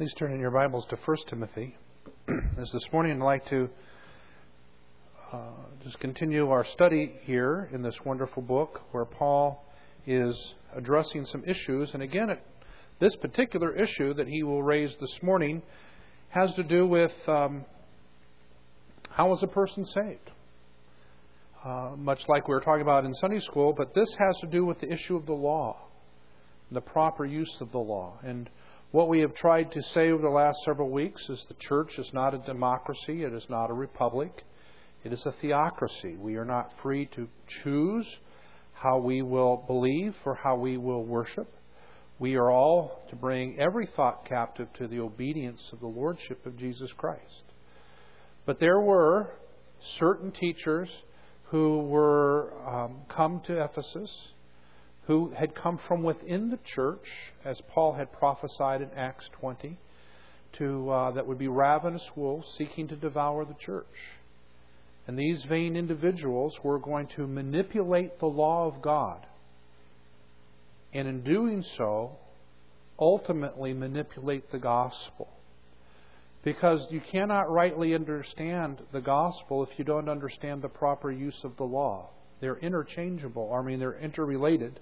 Please turn in your Bibles to 1 Timothy. As this morning, I'd like to just continue our study here in this wonderful book where Paul is addressing some issues. And again, this particular issue that he will raise this morning has to do with how is a person saved? Much like we were talking about in Sunday school, but this has to do with the issue of the law, the proper use of the law. And what we have tried to say over the last several weeks is the church is not a democracy, it is not a republic, it is a theocracy. We are not free to choose how we will believe or how we will worship. We are all to bring every thought captive to the obedience of the Lordship of Jesus Christ. But there were certain teachers who were come to Ephesus, who had come from within the church, as Paul had prophesied in Acts 20, that would be ravenous wolves seeking to devour the church. And these vain individuals were going to manipulate the law of God. And in doing so, ultimately manipulate the gospel. Because you cannot rightly understand the gospel if you don't understand the proper use of the law. They're interchangeable. They're interrelated.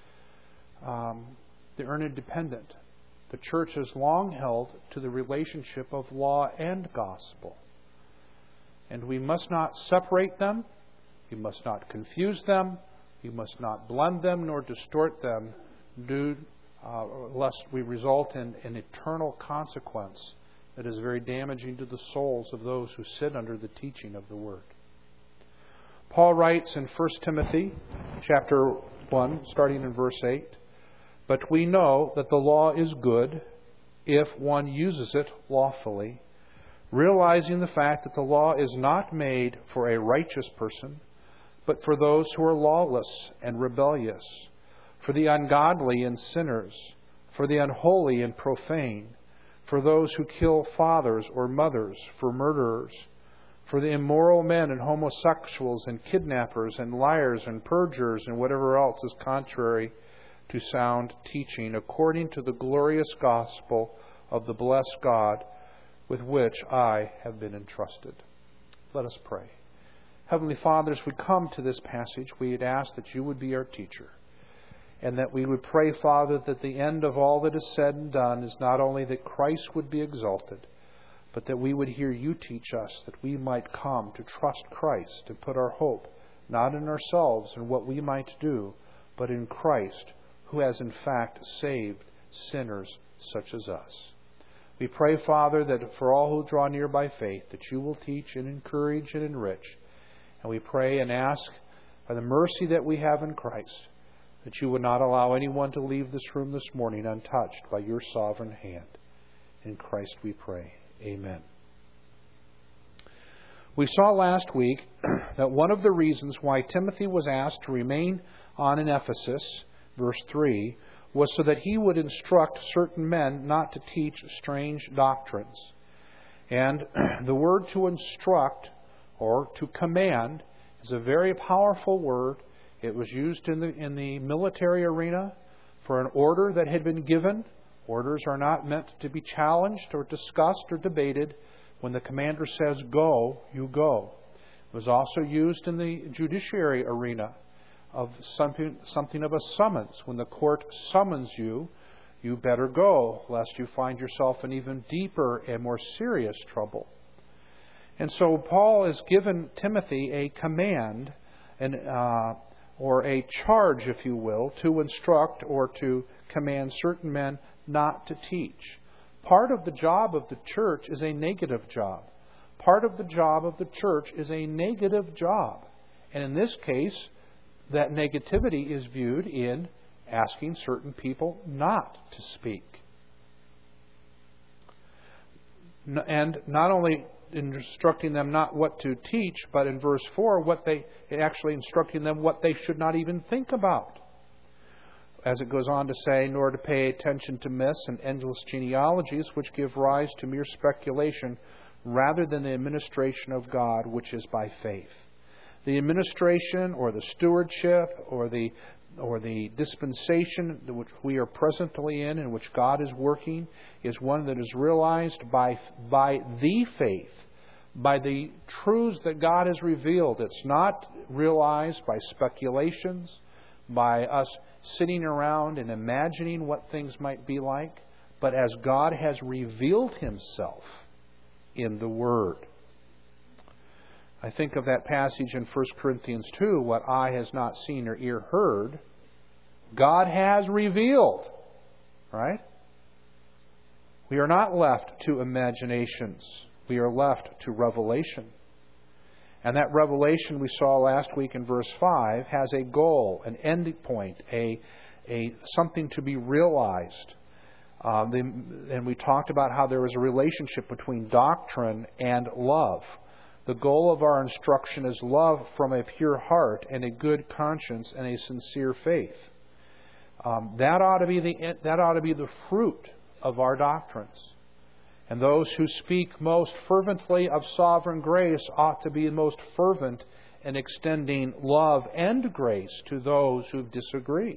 They're interdependent. The church has long held to the relationship of law and gospel. And we must not separate them. We must not confuse them. We must not blend them nor distort them, lest we result in an eternal consequence that is very damaging to the souls of those who sit under the teaching of the Word. Paul writes in 1 Timothy chapter 1, starting in verse 8, "But we know that the law is good if one uses it lawfully, realizing the fact that the law is not made for a righteous person, but for those who are lawless and rebellious, for the ungodly and sinners, for the unholy and profane, for those who kill fathers or mothers, for murderers, for the immoral men and homosexuals and kidnappers and liars and perjurers and whatever else is contrary to sound teaching, according to the glorious gospel of the blessed God with which I have been entrusted." Let us pray. Heavenly Father, as we come to this passage, we would ask that you would be our teacher. And that we would pray, Father, that the end of all that is said and done is not only that Christ would be exalted, but that we would hear you teach us, that we might come to trust Christ and put our hope not in ourselves and what we might do, but in Christ, who has in fact saved sinners such as us. We pray, Father, that for all who draw near by faith, that you will teach and encourage and enrich. And we pray and ask, by the mercy that we have in Christ, that you would not allow anyone to leave this room this morning untouched by your sovereign hand. In Christ we pray. Amen. We saw last week that one of the reasons why Timothy was asked to remain on in Ephesus, verse 3, was so that he would instruct certain men not to teach strange doctrines. And the word to instruct or to command is a very powerful word. It was used in the military arena for an order that had been given. Orders are not meant to be challenged or discussed or debated. When the commander says go, you go. It was also used in the judiciary arena of something of a summons. When the court summons you, you better go, lest you find yourself in even deeper and more serious trouble. And so Paul has given Timothy a command or a charge, if you will, to instruct or to command certain men not to teach. Part of the job of the church is a negative job. Part of the job of the church is a negative job. And in this case, that negativity is viewed in asking certain people not to speak. And not only instructing them not what to teach, but in verse 4, actually instructing them what they should not even think about. As it goes on to say, nor to pay attention to myths and endless genealogies, which give rise to mere speculation, rather than the administration of God, which is by faith. The administration or the stewardship or the the dispensation which we are presently in which God is working, is one that is realized by the faith, by the truths that God has revealed. It's not realized by speculations, by us sitting around and imagining what things might be like, but as God has revealed Himself in the Word. I think of that passage in 1 Corinthians 2, what eye has not seen or ear heard, God has revealed. Right? We are not left to imaginations. We are left to revelation. And that revelation we saw last week in verse 5 has a goal, an ending point, a something to be realized. And we talked about how there is a relationship between doctrine and love. The goal of our instruction is love from a pure heart and a good conscience and a sincere faith. That ought to be the fruit of our doctrines. And those who speak most fervently of sovereign grace ought to be most fervent in extending love and grace to those who disagree.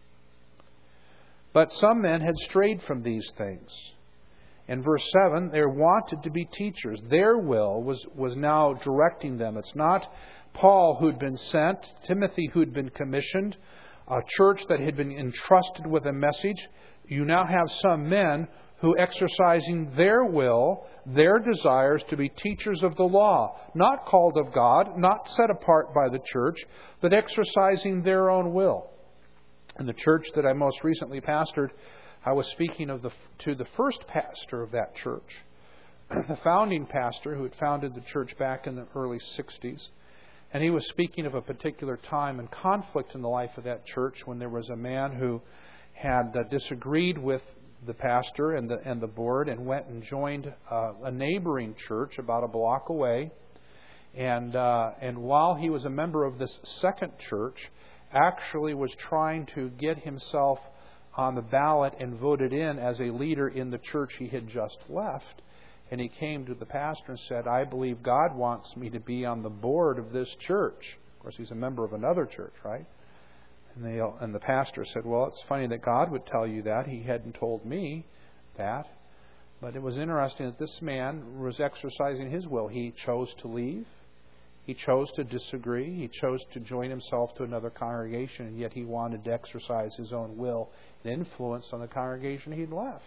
But some men had strayed from these things. In verse 7, they wanted to be teachers. Their will was now directing them. It's not Paul who'd been sent, Timothy who'd been commissioned, a church that had been entrusted with a message. You now have some men who, exercising their will, their desires to be teachers of the law, not called of God, not set apart by the church, but exercising their own will. In the church that I most recently pastored, I was speaking to the first pastor of that church, the founding pastor who had founded the church back in the early 60s. And he was speaking of a particular time and conflict in the life of that church when there was a man who had disagreed with the pastor and the board and went and joined a neighboring church about a block away. And while he was a member of this second church, actually was trying to get himself on the ballot and voted in as a leader in the church he had just left. And he came to the pastor and said, I believe God wants me to be on the board of this church. Of course, he's a member of another church, right? And the pastor said, well, it's funny that God would tell you that. He hadn't told me that. But it was interesting that this man was exercising his will. He chose to leave. He chose to disagree. He chose to join himself to another congregation, and yet he wanted to exercise his own will and influence on the congregation he'd left.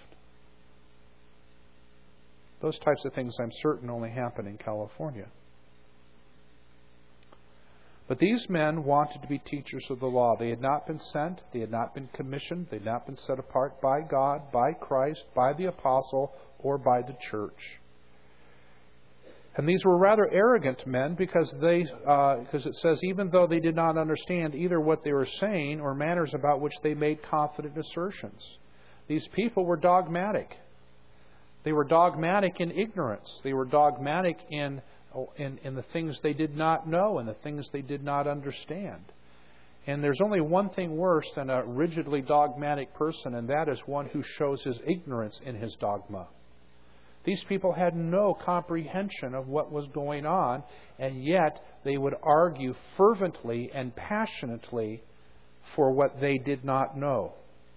Those types of things, I'm certain, only happen in California. But these men wanted to be teachers of the law. They had not been sent. They had not been commissioned. They had not been set apart by God, by Christ, by the apostle, or by the church. And these were rather arrogant men because it says, even though they did not understand either what they were saying or matters about which they made confident assertions. These people were dogmatic. They were dogmatic in ignorance. They were dogmatic in the things they did not know and the things they did not understand. And there's only one thing worse than a rigidly dogmatic person, and that is one who shows his ignorance in his dogma. These people had no comprehension of what was going on, and yet they would argue fervently and passionately for what they did not know.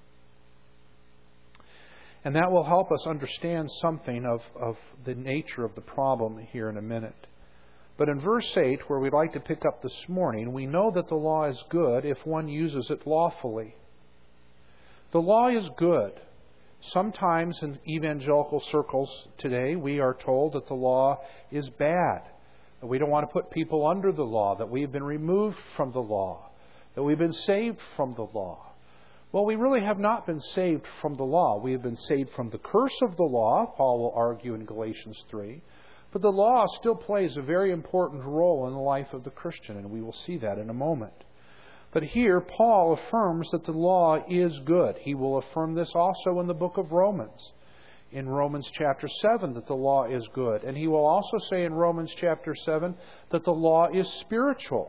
And that will help us understand something of the nature of the problem here in a minute. But in verse 8, where we'd like to pick up this morning, we know that the law is good if one uses it lawfully. The law is good. Sometimes in evangelical circles today, we are told that the law is bad, that we don't want to put people under the law, that we've been removed from the law, that we've been saved from the law. Well, we really have not been saved from the law. We have been saved from the curse of the law, Paul will argue in Galatians 3. But the law still plays a very important role in the life of the Christian, and we will see that in a moment. But here, Paul affirms that the law is good. He will affirm this also in the book of Romans. In Romans chapter 7, that the law is good. And he will also say in Romans chapter 7 that the law is spiritual.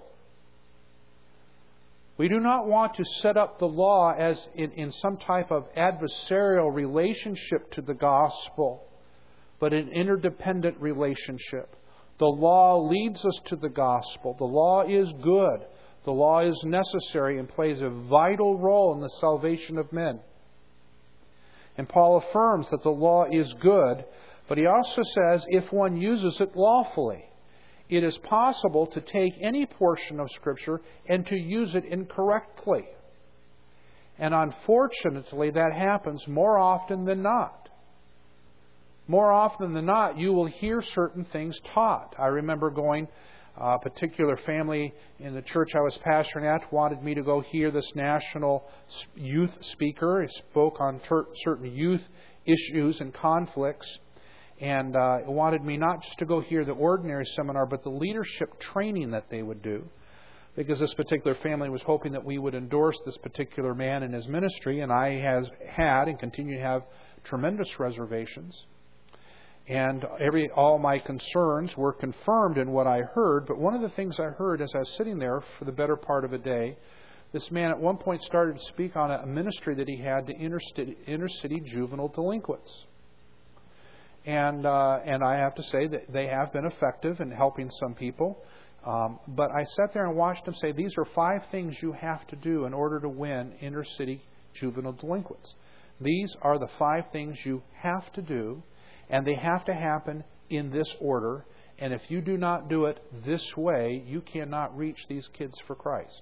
We do not want to set up the law as in some type of adversarial relationship to the gospel, but an interdependent relationship. The law leads us to the gospel. The law is good. The law is necessary and plays a vital role in the salvation of men. And Paul affirms that the law is good, but he also says if one uses it lawfully, it is possible to take any portion of Scripture and to use it incorrectly. And unfortunately, that happens more often than not. More often than not, you will hear certain things taught. I remember going, a particular family in the church I was pastoring at wanted me to go hear this national youth speaker. He spoke on certain youth issues and conflicts. And wanted me not just to go hear the ordinary seminar, but the leadership training that they would do. Because this particular family was hoping that we would endorse this particular man in his ministry. And I had and continue to have tremendous reservations. And all my concerns were confirmed in what I heard. But one of the things I heard as I was sitting there for the better part of a day, this man at one point started to speak on a ministry that he had to inner city juvenile delinquents. And I have to say that they have been effective in helping some people. But I sat there and watched him say, these are 5 things you have to do in order to win inner city juvenile delinquents. These are the 5 things you have to do. And they have to happen in this order. And if you do not do it this way, you cannot reach these kids for Christ.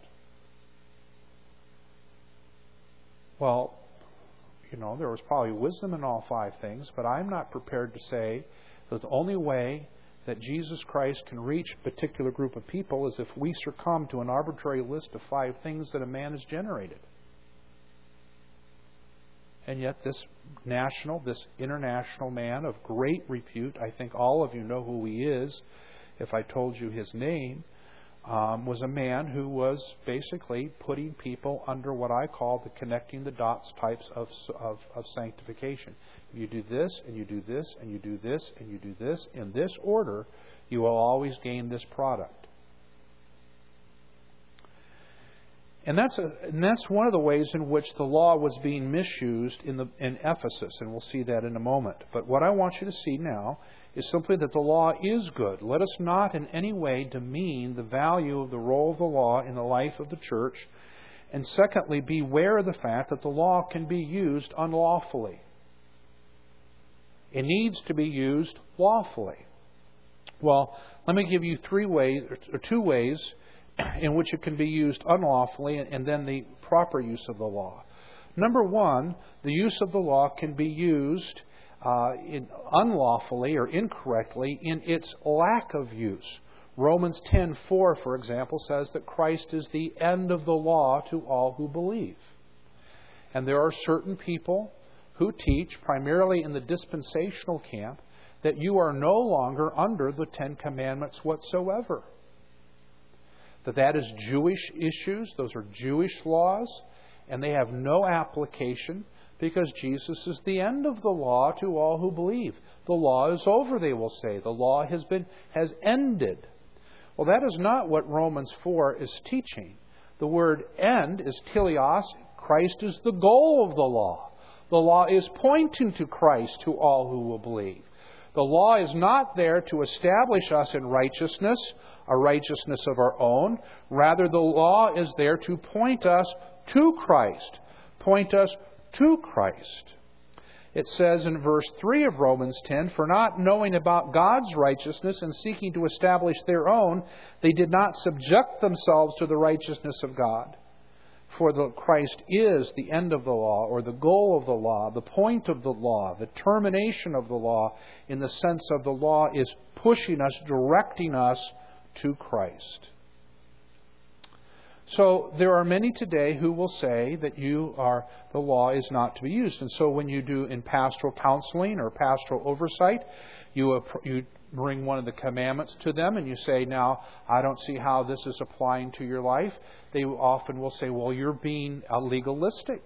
Well, there was probably wisdom in all 5 things, but I'm not prepared to say that the only way that Jesus Christ can reach a particular group of people is if we succumb to an arbitrary list of 5 things that a man has generated. And yet this international man of great repute, I think all of you know who he is if I told you his name, was a man who was basically putting people under what I call the connecting the dots types of sanctification. If you do this, and you do this, and you do this, and you do this, in this order, you will always gain this product. And that's one of the ways in which the law was being misused in Ephesus, and we'll see that in a moment. But what I want you to see now is simply that the law is good. Let us not in any way demean the value of the role of the law in the life of the church. And secondly, beware of the fact that the law can be used unlawfully. It needs to be used lawfully. Well, let me give you 2 ways in which it can be used unlawfully, and then the proper use of the law. Number 1, the use of the law can be used unlawfully or incorrectly in its lack of use. Romans 10:4, for example, says that Christ is the end of the law to all who believe. And there are certain people who teach, primarily in the dispensational camp, that you are no longer under the 10 Commandments whatsoever. That is Jewish issues, those are Jewish laws, and they have no application because Jesus is the end of the law to all who believe. The law is over, they will say. The law has ended. Well, that is not what Romans 4 is teaching. The word end is teleos. Christ is the goal of the law. The law is pointing to Christ to all who will believe. The law is not there to establish us in righteousness, a righteousness of our own. Rather, the law is there to point us to Christ. Point us to Christ. It says in verse 3 of Romans 10, "For not knowing about God's righteousness and seeking to establish their own, they did not subject themselves to the righteousness of God. For Christ is the end of the law, or the goal of the law, the point of the law, the termination of the law, in the sense of the law is pushing us, directing us to Christ." So there are many today who will say that the law is not to be used. And so when you do in pastoral counseling or pastoral oversight, you bring one of the commandments to them and you say, "Now, I don't see how this is applying to your life." They often will say, "Well, you're being legalistic."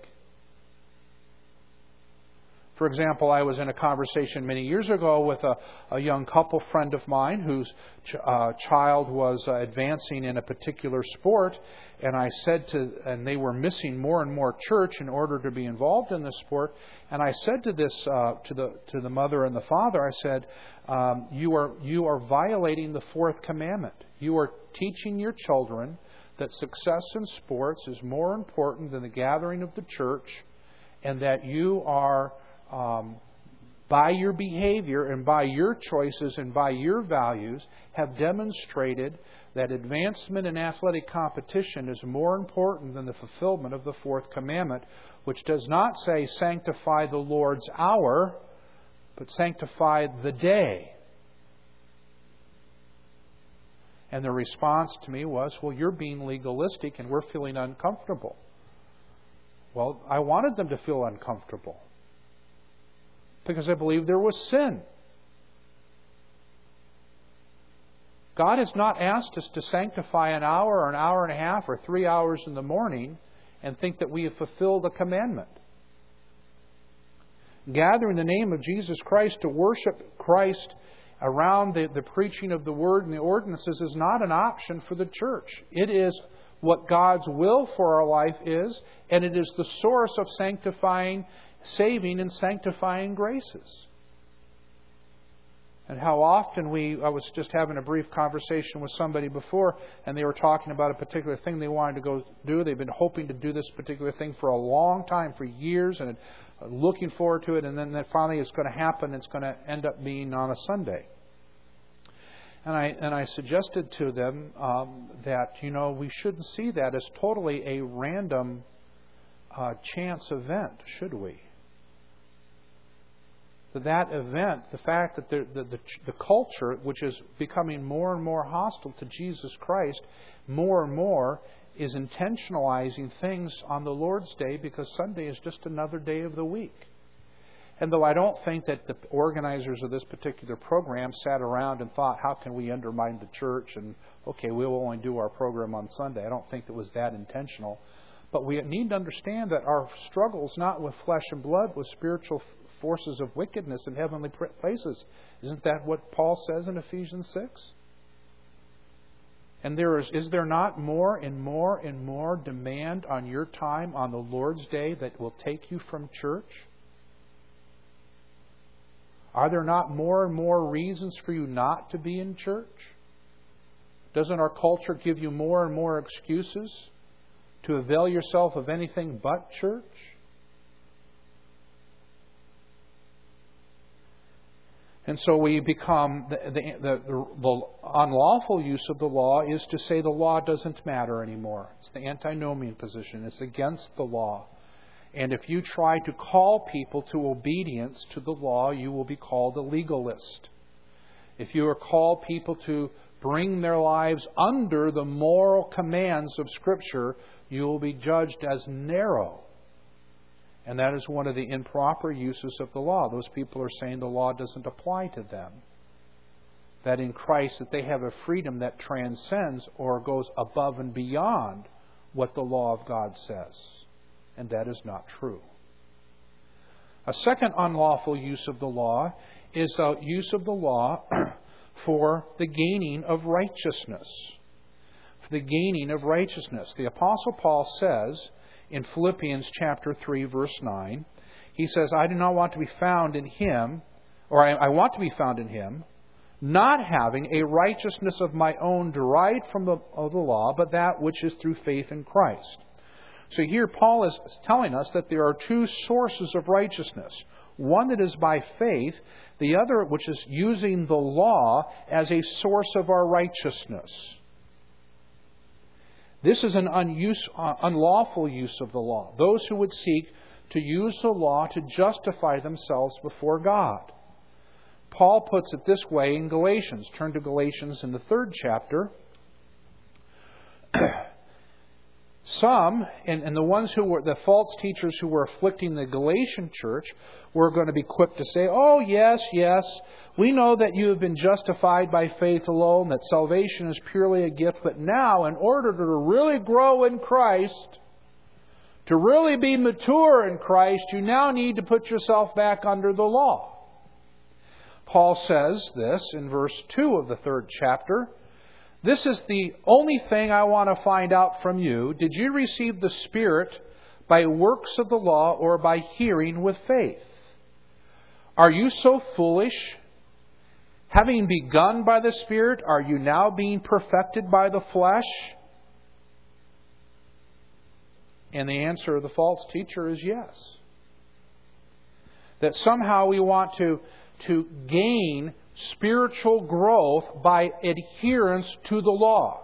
For example, I was in a conversation many years ago with a young couple friend of mine whose child was advancing in a particular sport, and and they were missing more and more church in order to be involved in this sport. And I said to this to the mother and the father, I said, "You are violating the 4th commandment. You are teaching your children that success in sports is more important than the gathering of the church, and that you are, by your behavior and by your choices and by your values, have demonstrated that advancement in athletic competition is more important than the fulfillment of the fourth commandment, which does not say sanctify the Lord's hour, but sanctify the day. And the response to me was, well, you're being legalistic and we're feeling uncomfortable. Well, I wanted them to feel uncomfortable because I believed there was sin. God has not asked us to sanctify an hour or an hour and a half or 3 hours in the morning and think that we have fulfilled a commandment. Gathering the name of Jesus Christ to worship Christ around the preaching of the Word and the ordinances is not an option for the church. It is what God's will for our life is, and it is the source of sanctifying, saving, and sanctifying graces. And how often I was just having a brief conversation with somebody before, and they were talking about a particular thing they wanted to go do. They've been hoping to do this particular thing for a long time, for years, and looking forward to it, and then finally it's going to happen. It's going to end up being on a Sunday. And I suggested to them that, we shouldn't see that as totally a random chance event, should we? That event, the fact that the culture, which is becoming more and more hostile to Jesus Christ, more and more is intentionalizing things on the Lord's Day because Sunday is just another day of the week. And though I don't think that the organizers of this particular program sat around and thought, how can we undermine the church and, okay, we'll only do our program on Sunday. I don't think it was that intentional. But we need to understand that our struggle is not with flesh and blood, with spiritual forces of wickedness in heavenly places. Isn't that what Paul says in Ephesians 6? And is there not more and more and more demand on your time on the Lord's Day that will take you from church? Are there not more and more reasons for you not to be in church? Doesn't our culture give you more and more excuses to avail yourself of anything but church? And so we become, the unlawful use of the law is to say the law doesn't matter anymore. It's the antinomian position. It's against the law. And if you try to call people to obedience to the law, you will be called a legalist. If you call people to bring their lives under the moral commands of Scripture, you will be judged as narrow. And that is one of the improper uses of the law. Those people are saying the law doesn't apply to them. That in Christ that they have a freedom that transcends or goes above and beyond what the law of God says. And that is not true. A second unlawful use of the law is the use of the law for the gaining of righteousness. For the gaining of righteousness. The Apostle Paul says in Philippians chapter 3, verse 9, he says, I do not want to be found in him, or I want to be found in him, not having a righteousness of my own derived from the law, but that which is through faith in Christ. So here Paul is telling us that there are two sources of righteousness. One that is by faith, the other which is using the law as a source of our righteousness. This is an unlawful use of the law. Those who would seek to use the law to justify themselves before God. Paul puts it this way in Galatians. Turn to Galatians in the 3rd chapter. Some, and the ones who were the false teachers who were afflicting the Galatian church, were going to be quick to say, oh, yes, we know that you have been justified by faith alone, that salvation is purely a gift, but now, in order to really grow in Christ, to really be mature in Christ, you now need to put yourself back under the law. Paul says this in verse 2 of the 3rd chapter. This is the only thing I want to find out from you. Did you receive the Spirit by works of the law or by hearing with faith? Are you so foolish? Having begun by the Spirit, are you now being perfected by the flesh? And the answer of the false teacher is yes. That somehow we want to gain spiritual growth by adherence to the law.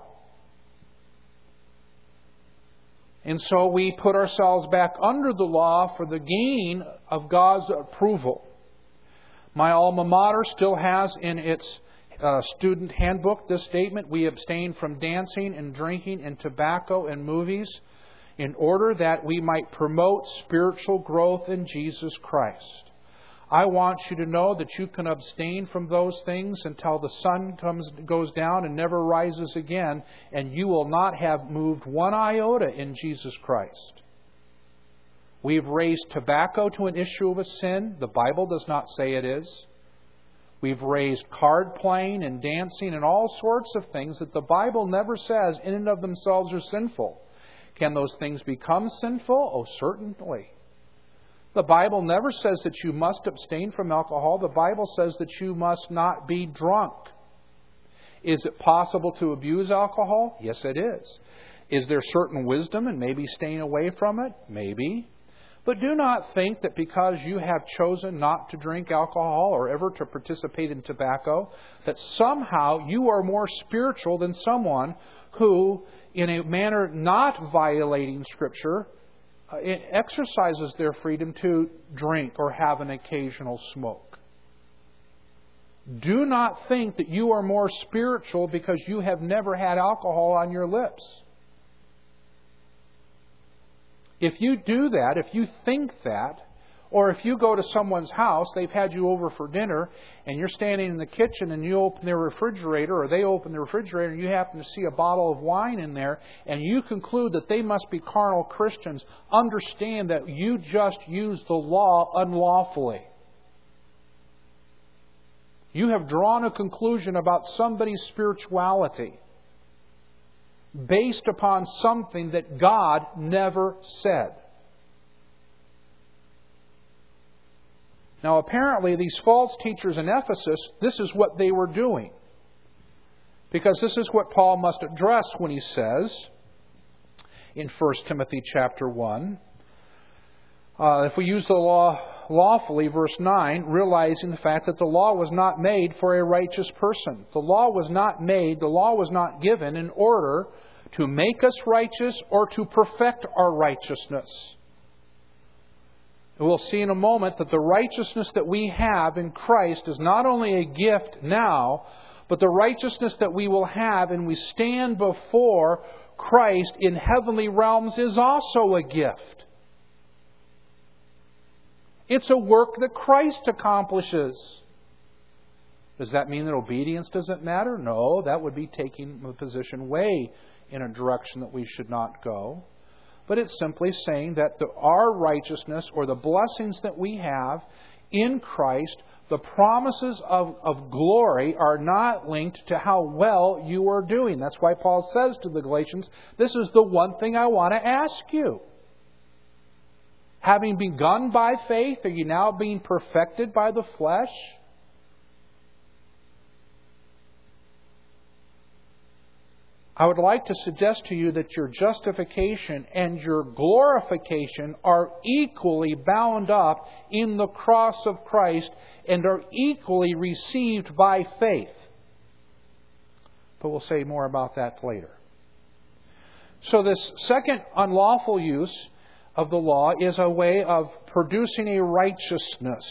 And so we put ourselves back under the law for the gain of God's approval. My alma mater still has in its student handbook this statement: we abstain from dancing and drinking and tobacco and movies in order that we might promote spiritual growth in Jesus Christ. I want you to know that you can abstain from those things until the sun goes down and never rises again, and you will not have moved one iota in Jesus Christ. We've raised tobacco to an issue of a sin. The Bible does not say it is. We've raised card playing and dancing and all sorts of things that the Bible never says in and of themselves are sinful. Can those things become sinful? Oh, certainly. The Bible never says that you must abstain from alcohol. The Bible says that you must not be drunk. Is it possible to abuse alcohol? Yes, it is. Is there certain wisdom in maybe staying away from it? Maybe. But do not think that because you have chosen not to drink alcohol or ever to participate in tobacco, that somehow you are more spiritual than someone who, in a manner not violating Scripture, it exercises their freedom to drink or have an occasional smoke. Do not think that you are more spiritual because you have never had alcohol on your lips. If you do that, if you think that, or if you go to someone's house, they've had you over for dinner, and you're standing in the kitchen and you open their refrigerator, or they open the refrigerator, and you happen to see a bottle of wine in there, and you conclude that they must be carnal Christians, understand that you just used the law unlawfully. You have drawn a conclusion about somebody's spirituality based upon something that God never said. Now, apparently, these false teachers in Ephesus, this is what they were doing. Because this is what Paul must address when he says in 1 Timothy chapter 1, if we use the law lawfully, verse 9, realizing the fact that the law was not made for a righteous person. The law was not given in order to make us righteous or to perfect our righteousness. We'll see in a moment that the righteousness that we have in Christ is not only a gift now, but the righteousness that we will have and we stand before Christ in heavenly realms is also a gift. It's a work that Christ accomplishes. Does that mean that obedience doesn't matter? No, that would be taking the position way in a direction that we should not go. But it's simply saying that our righteousness or the blessings that we have in Christ, the promises of glory are not linked to how well you are doing. That's why Paul says to the Galatians, this is the one thing I want to ask you. Having begun by faith, are you now being perfected by the flesh? I would like to suggest to you that your justification and your glorification are equally bound up in the cross of Christ and are equally received by faith. But we'll say more about that later. So this second unlawful use of the law is a way of producing a righteousness.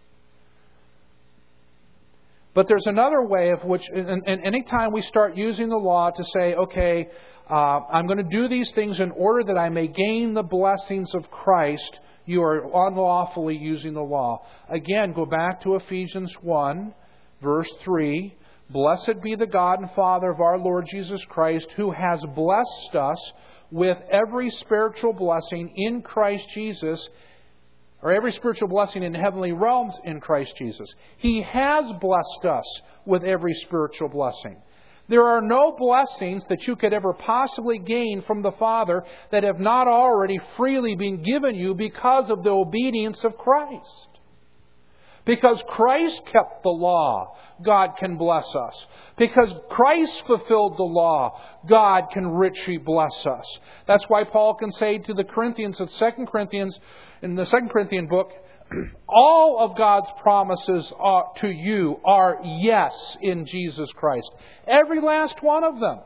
But there's another way of which, and anytime we start using the law to say, okay, I'm going to do these things in order that I may gain the blessings of Christ, you are unlawfully using the law. Again, go back to Ephesians 1, verse 3. Blessed be the God and Father of our Lord Jesus Christ, who has blessed us with every spiritual blessing in Christ Jesus, or every spiritual blessing in heavenly realms in Christ Jesus. He has blessed us with every spiritual blessing. There are no blessings that you could ever possibly gain from the Father that have not already freely been given you because of the obedience of Christ. Because Christ kept the law, God can bless us. Because Christ fulfilled the law, God can richly bless us. That's why Paul can say to the Corinthians in the 2 Corinthian book, all of God's promises to you are yes in Jesus Christ. Every last one of them.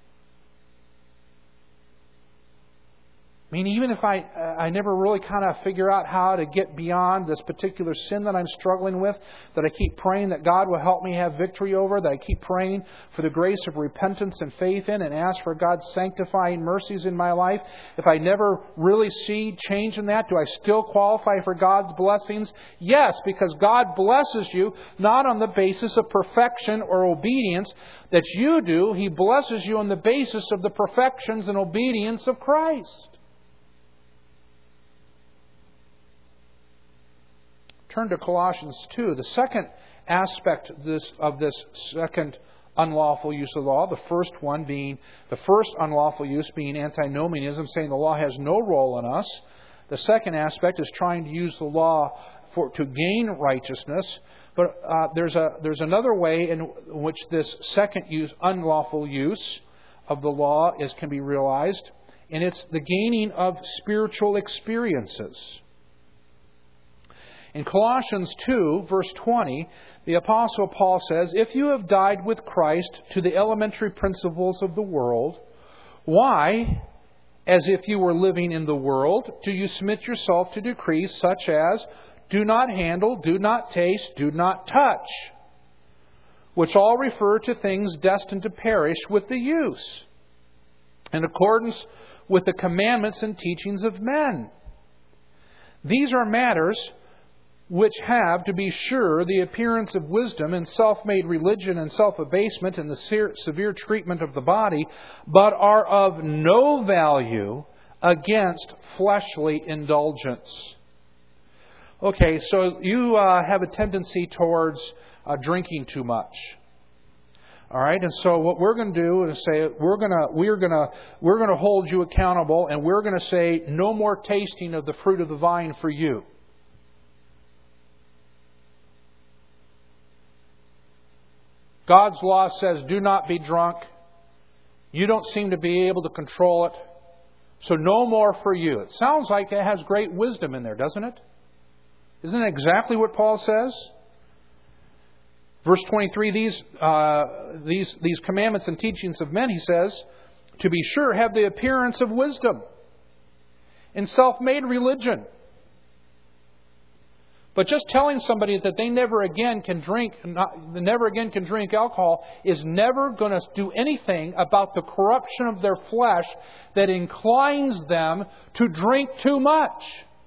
I mean, even if I never really kind of figure out how to get beyond this particular sin that I'm struggling with, that I keep praying that God will help me have victory over, that I keep praying for the grace of repentance and faith in, and ask for God's sanctifying mercies in my life, if I never really see change in that, do I still qualify for God's blessings? Yes, because God blesses you not on the basis of perfection or obedience that you do. He blesses you on the basis of the perfections and obedience of Christ. Turn to Colossians 2. The second aspect of this second unlawful use of the law, the first unlawful use being antinomianism, saying the law has no role in us. The second aspect is trying to use the law to gain righteousness. But there's another way in which this second unlawful use of the law can be realized, and it's the gaining of spiritual experiences. In Colossians 2, verse 20, the Apostle Paul says, "If you have died with Christ to the elementary principles of the world, why, as if you were living in the world, do you submit yourself to decrees such as, do not handle, do not taste, do not touch, which all refer to things destined to perish with the use, in accordance with the commandments and teachings of men? These are matters which have, to be sure, the appearance of wisdom and self-made religion and self-abasement and the severe treatment of the body, but are of no value against fleshly indulgence." Okay, so you have a tendency towards drinking too much. All right, and so what we're going to do is say we're going to hold you accountable, and we're going to say no more tasting of the fruit of the vine for you. God's law says, do not be drunk. You don't seem to be able to control it. So no more for you. It sounds like it has great wisdom in there, doesn't it? Isn't it exactly what Paul says? Verse 23, these commandments and teachings of men, he says, to be sure, have the appearance of wisdom in self-made religion. But just telling somebody that they never again can drink alcohol is never going to do anything about the corruption of their flesh that inclines them to drink too much.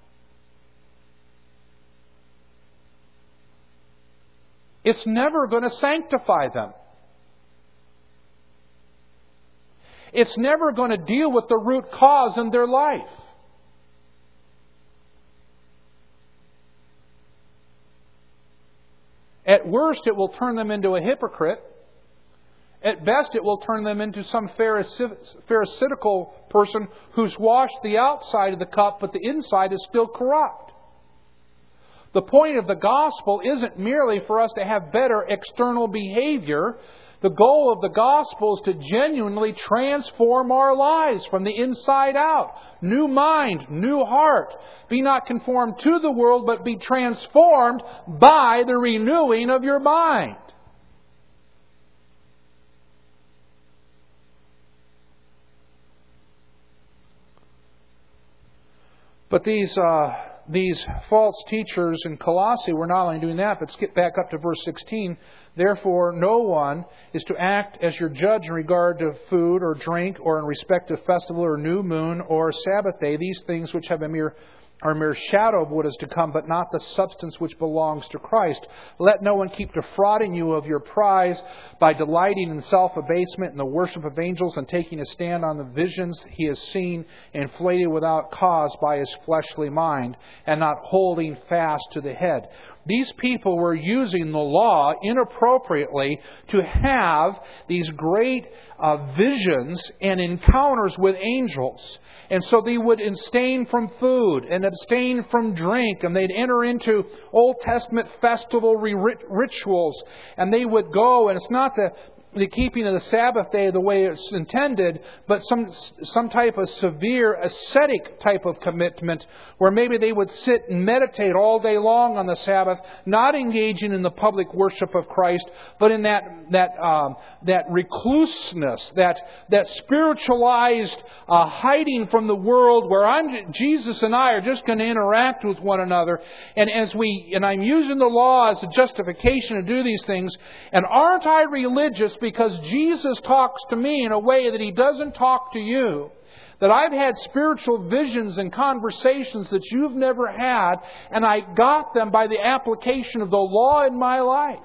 It's never going to sanctify them. It's never going to deal with the root cause in their life. At worst, it will turn them into a hypocrite. At best, it will turn them into some pharisaical person who's washed the outside of the cup, but the inside is still corrupt. The point of the gospel isn't merely for us to have better external behavior. The goal of the gospel is to genuinely transform our lives from the inside out. New mind, new heart. Be not conformed to the world, but be transformed by the renewing of your mind. But these false teachers in Colossae were not only doing that, but skip back up to verse 16. Therefore, no one is to act as your judge in regard to food or drink, or in respect of festival or new moon or Sabbath day, these things which have a mere shadow of what is to come, but not the substance which belongs to Christ. Let no one keep defrauding you of your prize by delighting in self-abasement and the worship of angels, and taking a stand on the visions he has seen, inflated without cause by his fleshly mind, and not holding fast to the head. These people were using the law inappropriately to have these great visions and encounters with angels. And so they would abstain from food and abstain from drink, and they'd enter into Old Testament festival rituals, and they would go, and it's not the keeping of the Sabbath day the way it's intended, but some type of severe ascetic type of commitment where maybe they would sit and meditate all day long on the Sabbath, not engaging in the public worship of Christ, but in that recluseness, that spiritualized hiding from the world where Jesus and I are just going to interact with one another. And I'm using the law as a justification to do these things. And aren't I religious because Jesus talks to me in a way that He doesn't talk to you? That I've had spiritual visions and conversations that you've never had, and I got them by the application of the law in my life.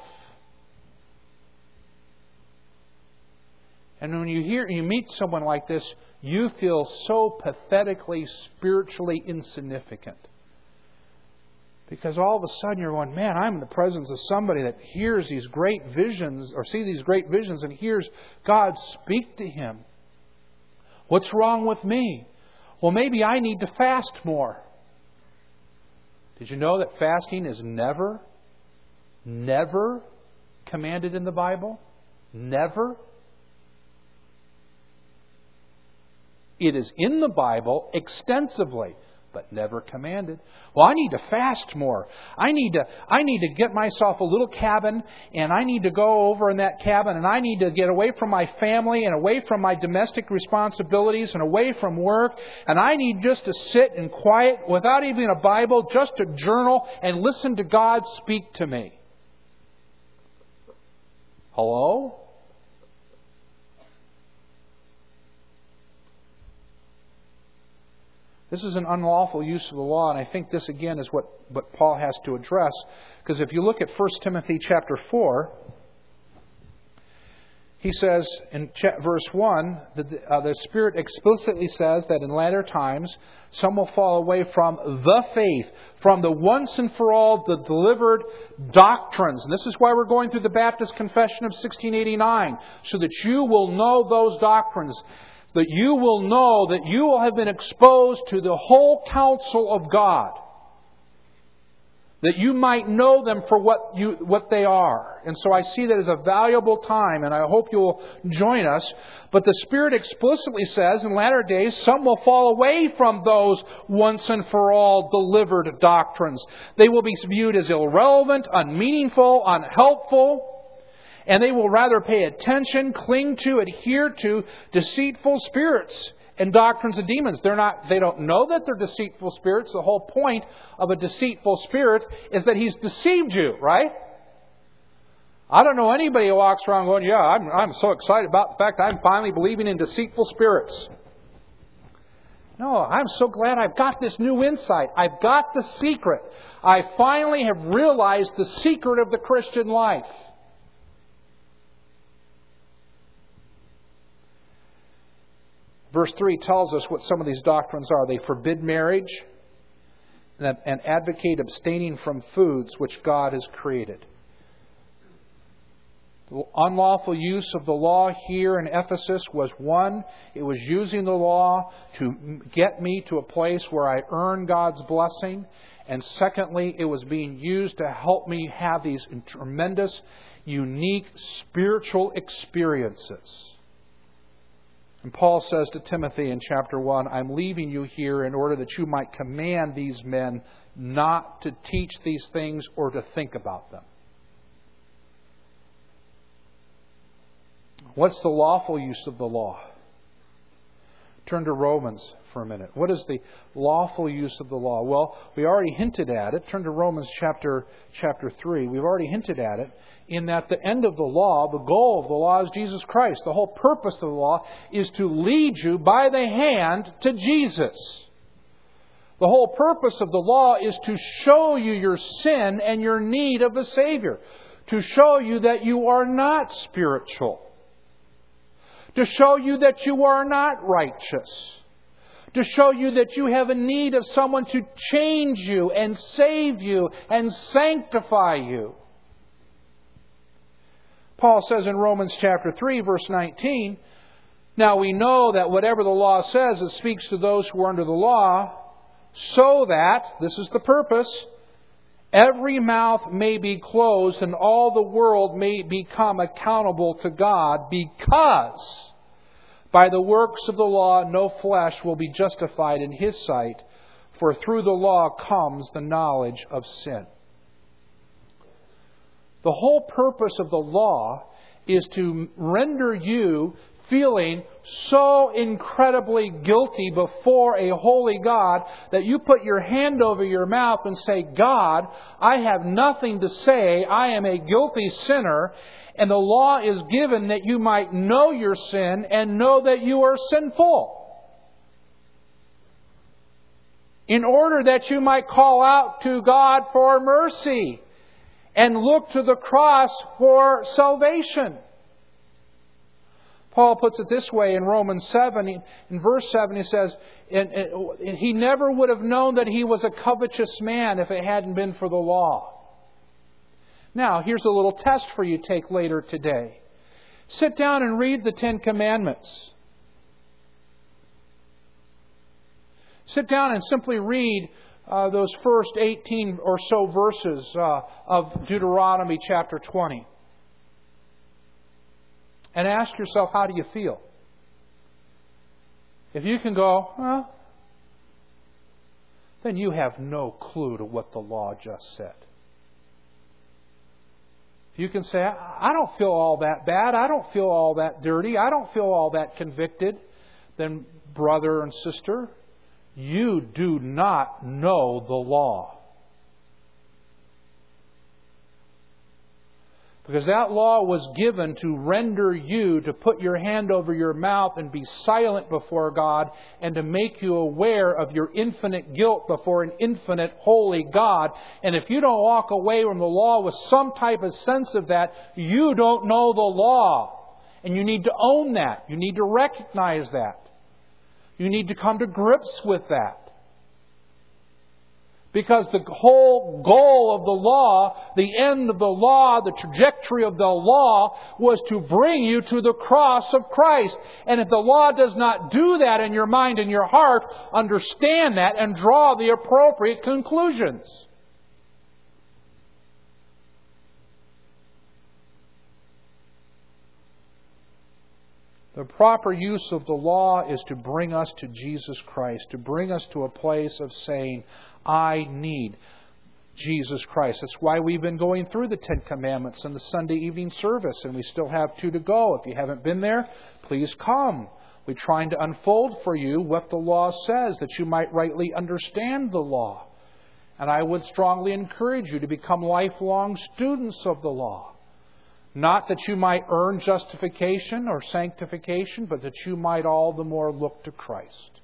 And when you meet someone like this, you feel so pathetically, spiritually insignificant. Because all of a sudden you're going, man, I'm in the presence of somebody that hears these great visions, or sees these great visions and hears God speak to him. What's wrong with me? Well, maybe I need to fast more. Did you know that fasting is never commanded in the Bible? Never. It is in the Bible extensively, but never commanded. Well, I need to fast more. I need to get myself a little cabin, and I need to go over in that cabin, and I need to get away from my family and away from my domestic responsibilities and away from work, and I need just to sit in quiet without even a Bible, just to journal and listen to God speak to me. Hello? This is an unlawful use of the law, and I think this again is what Paul has to address. Because if you look at 1 Timothy chapter 4, he says in verse 1, the Spirit explicitly says that in latter times some will fall away from the faith, from the once and for all the delivered doctrines. And this is why we're going through the Baptist Confession of 1689, so that you will know those doctrines. That you will know that you will have been exposed to the whole counsel of God. That you might know them for what they are. And so I see that as a valuable time, and I hope you will join us. But the Spirit explicitly says in latter days some will fall away from those once and for all delivered doctrines. They will be viewed as irrelevant, unmeaningful, unhelpful. And they will rather pay attention, cling to, adhere to deceitful spirits and doctrines of demons. They don't know that they're deceitful spirits. The whole point of a deceitful spirit is that he's deceived you, right? I don't know anybody who walks around going, yeah, I'm so excited about the fact I'm finally believing in deceitful spirits. No, I'm so glad I've got this new insight. I've got the secret. I finally have realized the secret of the Christian life. Verse 3 tells us what some of these doctrines are. They forbid marriage and advocate abstaining from foods which God has created. The unlawful use of the law here in Ephesus was one, it was using the law to get me to a place where I earn God's blessing. And secondly, it was being used to help me have these tremendous, unique spiritual experiences. And Paul says to Timothy in chapter 1, I'm leaving you here in order that you might command these men not to teach these things or to think about them. What's the lawful use of the law? Turn to Romans for a minute. What is the lawful use of the law? Well, we already hinted at it. Turn to Romans chapter 3. We've already hinted at it in that the end of the law, the goal of the law is Jesus Christ. The whole purpose of the law is to lead you by the hand to Jesus. The whole purpose of the law is to show you your sin and your need of a Savior. To show you that you are not spiritual. To show you that you are not righteous. To show you that you have a need of someone to change you and save you and sanctify you. Paul says in Romans chapter 3, verse 19, now we know that whatever the law says, it speaks to those who are under the law, so that, this is the purpose, every mouth may be closed and all the world may become accountable to God, because by the works of the law no flesh will be justified in His sight, for through the law comes the knowledge of sin. The whole purpose of the law is to render you feeling so incredibly guilty before a holy God that you put your hand over your mouth and say, God, I have nothing to say. I am a guilty sinner. And the law is given that you might know your sin and know that you are sinful, in order that you might call out to God for mercy and look to the cross for salvation. Paul puts it this way in Romans 7. In verse 7 he says, and he never would have known that he was a covetous man if it hadn't been for the law. Now, here's a little test for you to take later today. Sit down and read the Ten Commandments. Sit down and simply read those first 18 or so verses of Deuteronomy chapter 20. And ask yourself, how do you feel? If you can go, well, then you have no clue to what the law just said. If you can say, I don't feel all that bad, I don't feel all that dirty, I don't feel all that convicted, then brother and sister, you do not know the law. Because that law was given to render you, to put your hand over your mouth and be silent before God, and to make you aware of your infinite guilt before an infinite holy God. And if you don't walk away from the law with some type of sense of that, you don't know the law. And you need to own that. You need to recognize that. You need to come to grips with that. Because the whole goal of the law, the end of the law, the trajectory of the law was to bring you to the cross of Christ. And if the law does not do that in your mind and your heart, understand that and draw the appropriate conclusions. The proper use of the law is to bring us to Jesus Christ, to bring us to a place of saying, I need Jesus Christ. That's why we've been going through the Ten Commandments in the Sunday evening service, and we still have 2 to go. If you haven't been there, please come. We're trying to unfold for you what the law says, that you might rightly understand the law. And I would strongly encourage you to become lifelong students of the law. Not that you might earn justification or sanctification, but that you might all the more look to Christ.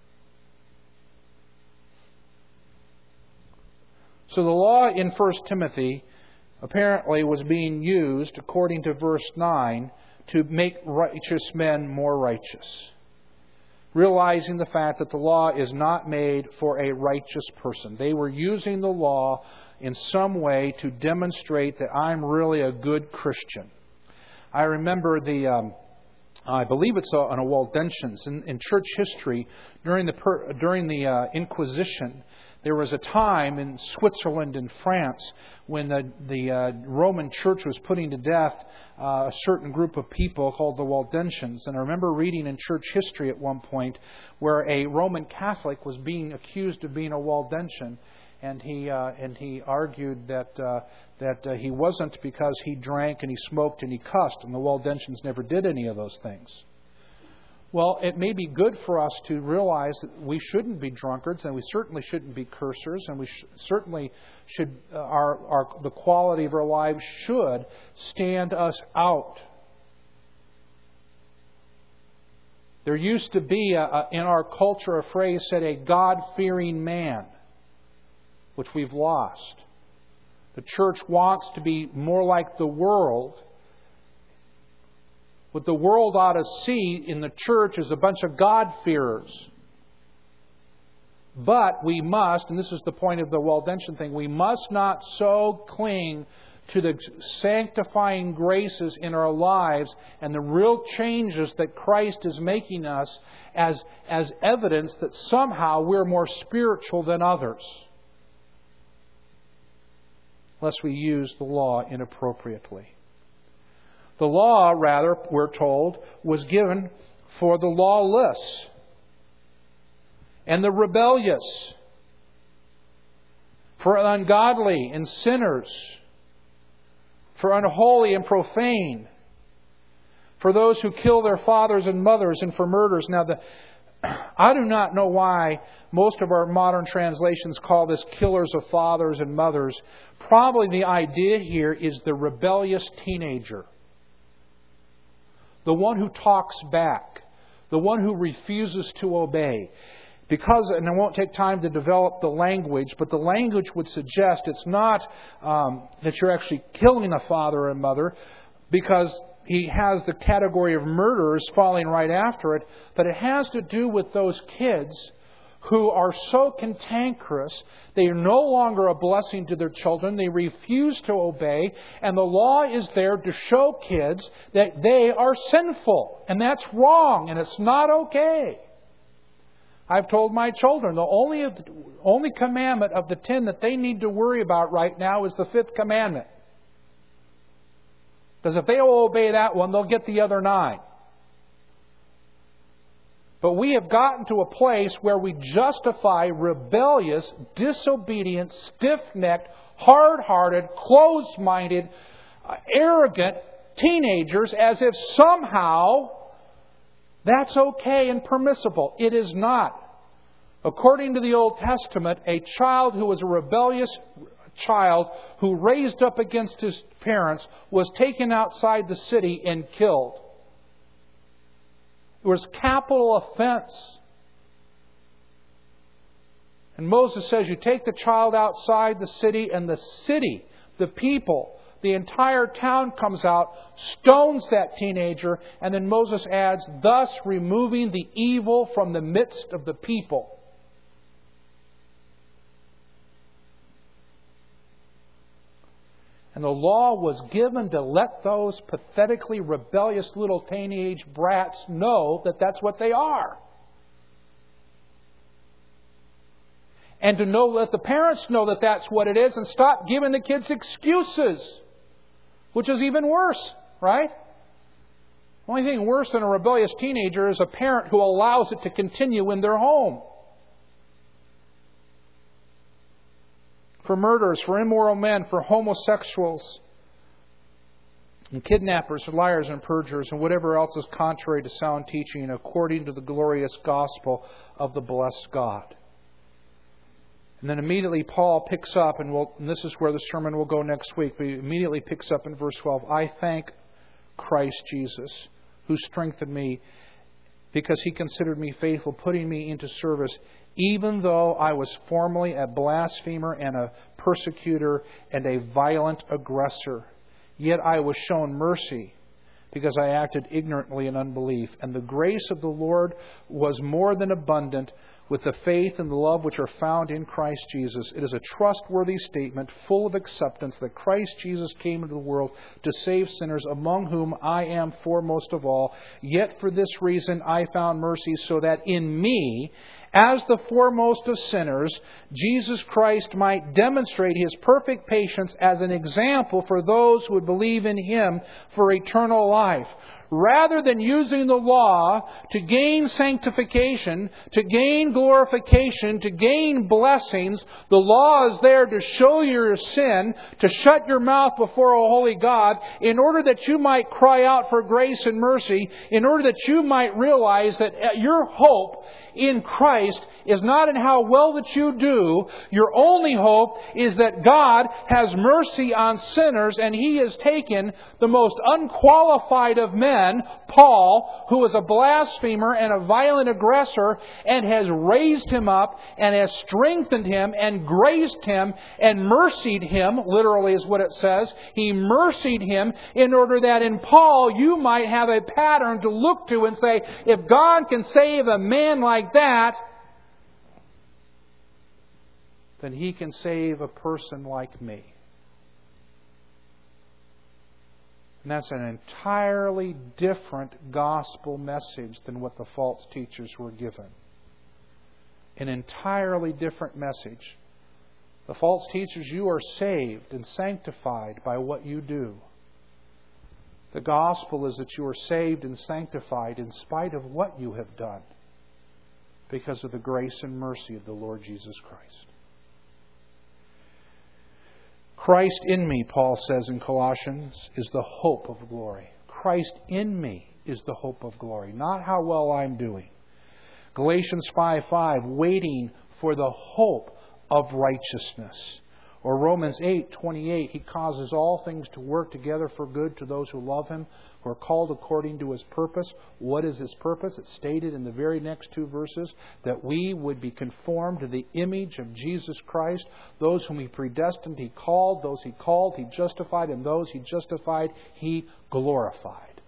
So the law in 1 Timothy apparently was being used, according to verse 9, to make righteous men more righteous. Realizing the fact that the law is not made for a righteous person. They were using the law in some way to demonstrate that I'm really a good Christian. I remember I believe it's on a Waldensians in church history during the Inquisition. There was a time in Switzerland and France when the Roman Church was putting to death a certain group of people called the Waldensians. And I remember reading in church history at one point where a Roman Catholic was being accused of being a Waldensian. And he argued that he wasn't, because he drank and he smoked and he cussed, and the Waldensians never did any of those things. Well, it may be good for us to realize that we shouldn't be drunkards, and we certainly shouldn't be cursers, and we certainly should the quality of our lives should stand us out. There used to be in our culture a phrase said, a God-fearing man, which we've lost. The church wants to be more like the world. What the world ought to see in the church is a bunch of God-fearers. But we must, and this is the point of the Waldensian thing, we must not so cling to the sanctifying graces in our lives and the real changes that Christ is making us as evidence that somehow we're more spiritual than others, lest we use the law inappropriately. The law, rather, we're told, was given for the lawless and the rebellious, for ungodly and sinners, for unholy and profane, for those who kill their fathers and mothers, and for murderers. Now, I do not know why most of our modern translations call this killers of fathers and mothers. Probably the idea here is the rebellious teenager, the one who talks back, the one who refuses to obey. Because, and I won't take time to develop the language, but the language would suggest it's not that you're actually killing a father and mother, because he has the category of murderers falling right after it, but it has to do with those kids who are so cantankerous, they are no longer a blessing to their children, they refuse to obey, and the law is there to show kids that they are sinful, and that's wrong, and it's not okay. I've told my children the only commandment of the 10 that they need to worry about right now is the 5th commandment. Because if they will obey that one, they'll get the other 9. But we have gotten to a place where we justify rebellious, disobedient, stiff-necked, hard-hearted, closed-minded, arrogant teenagers as if somehow that's okay and permissible. It is not. According to the Old Testament, a child who was a rebellious child who raised up against his parents was taken outside the city and killed. It was capital offense. And Moses says you take the child outside the city, and the city, the people, the entire town comes out, stones that teenager, and then Moses adds, thus removing the evil from the midst of the people. And the law was given to let those pathetically rebellious little teenage brats know that that's what they are. And to know, let the parents know that that's what it is, and stop giving the kids excuses. Which is even worse, right? The only thing worse than a rebellious teenager is a parent who allows it to continue in their home. For murderers, for immoral men, for homosexuals, and kidnappers, liars, and perjurers, and whatever else is contrary to sound teaching according to the glorious gospel of the blessed God. And then immediately Paul picks up, and this is where the sermon will go next week, but he immediately picks up in verse 12. I thank Christ Jesus, who strengthened me, because He considered me faithful, putting me into service, even though I was formerly a blasphemer and a persecutor and a violent aggressor. Yet I was shown mercy, because I acted ignorantly in unbelief. And the grace of the Lord was more than abundant with the faith and the love which are found in Christ Jesus. It is a trustworthy statement, full of acceptance, that Christ Jesus came into the world to save sinners, among whom I am foremost of all. Yet for this reason I found mercy, so that in me, as the foremost of sinners, Jesus Christ might demonstrate His perfect patience as an example for those who would believe in Him for eternal life. Rather than using the law to gain sanctification, to gain glorification, to gain blessings, the law is there to show your sin, to shut your mouth before a holy God, in order that you might cry out for grace and mercy, in order that you might realize that your hope in Christ is not in how well that you do. Your only hope is that God has mercy on sinners, and He has taken the most unqualified of men, Paul, who was a blasphemer and a violent aggressor, and has raised him up and has strengthened him and graced him and mercied him, literally is what it says. He mercied him in order that in Paul you might have a pattern to look to and say, if God can save a man like that, then He can save a person like me. And that's an entirely different gospel message than what the false teachers were given. An entirely different message. The false teachers, you are saved and sanctified by what you do. The gospel is that you are saved and sanctified in spite of what you have done, because of the grace and mercy of the Lord Jesus Christ. Christ in me, Paul says in Colossians, is the hope of glory. Christ in me is the hope of glory, not how well I'm doing. Galatians 5:5, waiting for the hope of righteousness. Or Romans 8:28, He causes all things to work together for good to those who love Him, who are called according to His purpose. What is His purpose? It's stated in the very next two verses, that we would be conformed to the image of Jesus Christ. Those whom He predestined, He called. Those He called, He justified. And those He justified, He glorified.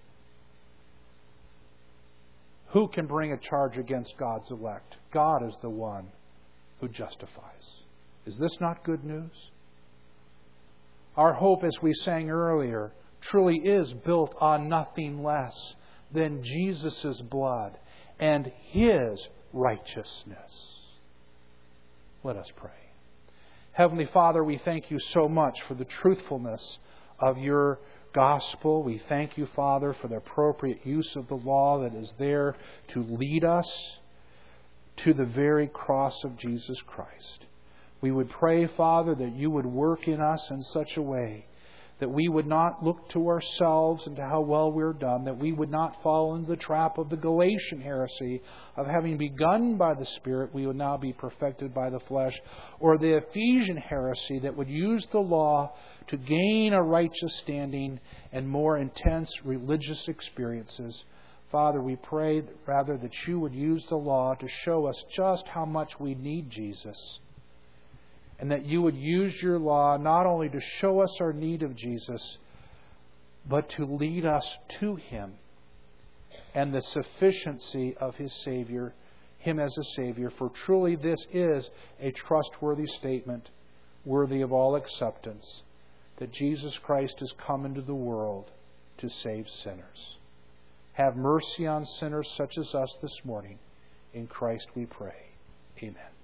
Who can bring a charge against God's elect? God is the one who justifies. Is this not good news? Our hope, as we sang earlier, truly is built on nothing less than Jesus' blood and His righteousness. Let us pray. Heavenly Father, we thank You so much for the truthfulness of Your gospel. We thank You, Father, for the appropriate use of the law that is there to lead us to the very cross of Jesus Christ. We would pray, Father, that You would work in us in such a way that we would not look to ourselves and to how well we're done, that we would not fall into the trap of the Galatian heresy of having begun by the Spirit, we would now be perfected by the flesh, or the Ephesian heresy that would use the law to gain a righteous standing and more intense religious experiences. Father, we pray rather that You would use the law to show us just how much we need Jesus. And that You would use Your law not only to show us our need of Jesus, but to lead us to Him and the sufficiency of His Savior, Him as a Savior. For truly this is a trustworthy statement, worthy of all acceptance, that Jesus Christ has come into the world to save sinners. Have mercy on sinners such as us this morning. In Christ we pray. Amen.